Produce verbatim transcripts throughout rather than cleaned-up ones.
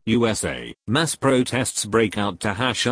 U S A, mass protests break out to hash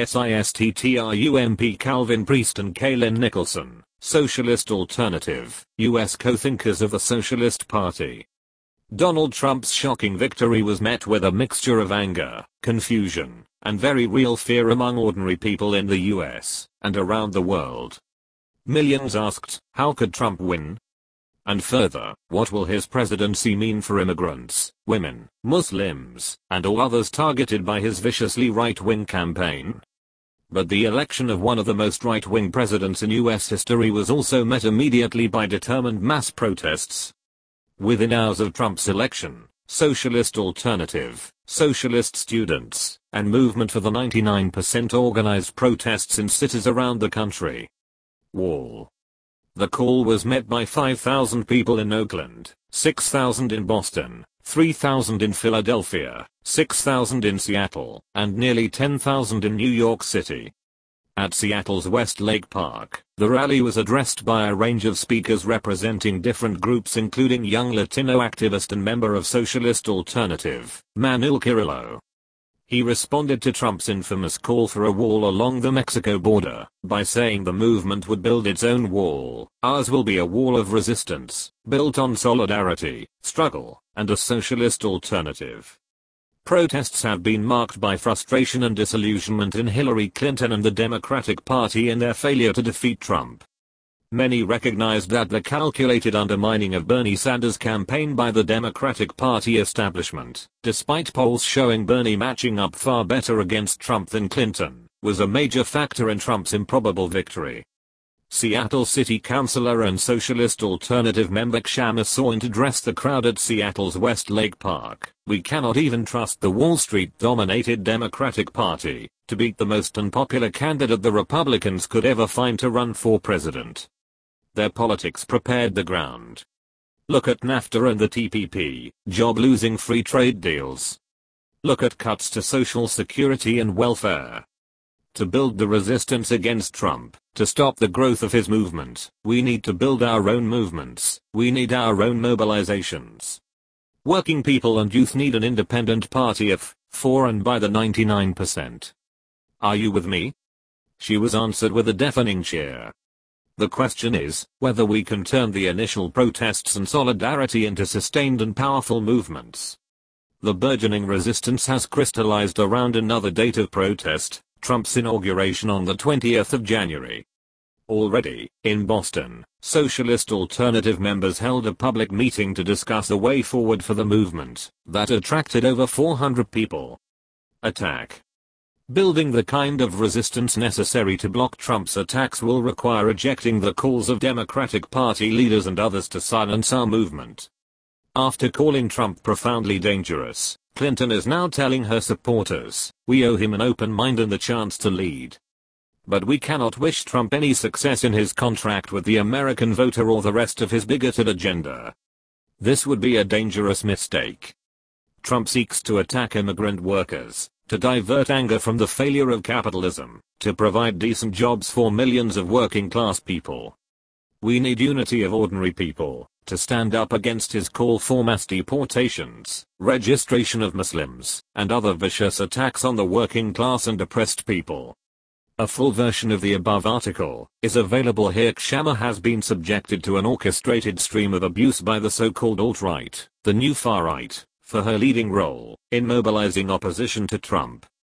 RESISTTRUMP Calvin Priest and Kaylin Nicholson, Socialist Alternative, U S co-thinkers of the Socialist Party. Donald Trump's shocking victory was met with a mixture of anger, confusion, and very real fear among ordinary people in the U S and around the world. Millions asked, how could Trump win? And further, what will his presidency mean for immigrants, women, Muslims, and all others targeted by his viciously right-wing campaign? But the election of one of the most right-wing presidents in U S history was also met immediately by determined mass protests. Within hours of Trump's election, Socialist Alternative, Socialist Students, and Movement for the ninety-nine percent organized protests in cities around the country. Wall. The call was met by five thousand people in Oakland, six thousand in Boston, three thousand in Philadelphia, six thousand in Seattle, and nearly ten thousand in New York City. At Seattle's Westlake Park, the rally was addressed by a range of speakers representing different groups including young Latino activist and member of Socialist Alternative, Manuel Kirillo. He responded to Trump's infamous call for a wall along the Mexico border by saying the movement would build its own wall. Ours will be a wall of resistance, built on solidarity, struggle, and a socialist alternative. Protests have been marked by frustration and disillusionment in Hillary Clinton and the Democratic Party in their failure to defeat Trump. Many recognized that the calculated undermining of Bernie Sanders' campaign by the Democratic Party establishment, despite polls showing Bernie matching up far better against Trump than Clinton, was a major factor in Trump's improbable victory. Seattle City Councilor and Socialist Alternative member Kshama Sawant addressed the crowd at Seattle's Westlake Park. We cannot even trust the Wall Street-dominated Democratic Party to beat the most unpopular candidate the Republicans could ever find to run for president. Their politics prepared the ground. Look at NAFTA and the T P P, job-losing free trade deals. Look at cuts to Social Security and welfare. To build the resistance against Trump, to stop the growth of his movement, we need to build our own movements, we need our own mobilizations. Working people and youth need an independent party of, for and by the ninety-nine percent. Are you with me? She was answered with a deafening cheer. The question is, whether we can turn the initial protests and solidarity into sustained and powerful movements. The burgeoning resistance has crystallized around another date of protest, Trump's inauguration on the twentieth of January. Already, in Boston, Socialist Alternative members held a public meeting to discuss a way forward for the movement that attracted over four hundred people. Attack. Building the kind of resistance necessary to block Trump's attacks will require rejecting the calls of Democratic Party leaders and others to silence our movement. After calling Trump profoundly dangerous, Clinton is now telling her supporters, we owe him an open mind and the chance to lead. But we cannot wish Trump any success in his contract with the American voter or the rest of his bigoted agenda. This would be a dangerous mistake. Trump seeks to attack immigrant workers, to divert anger from the failure of capitalism, to provide decent jobs for millions of working class people. We need unity of ordinary people, to stand up against his call for mass deportations, registration of Muslims, and other vicious attacks on the working class and oppressed people. A full version of the above article is available here. Kshama has been subjected to an orchestrated stream of abuse by the so-called alt-right, the new far-right, for her leading role in mobilizing opposition to Trump.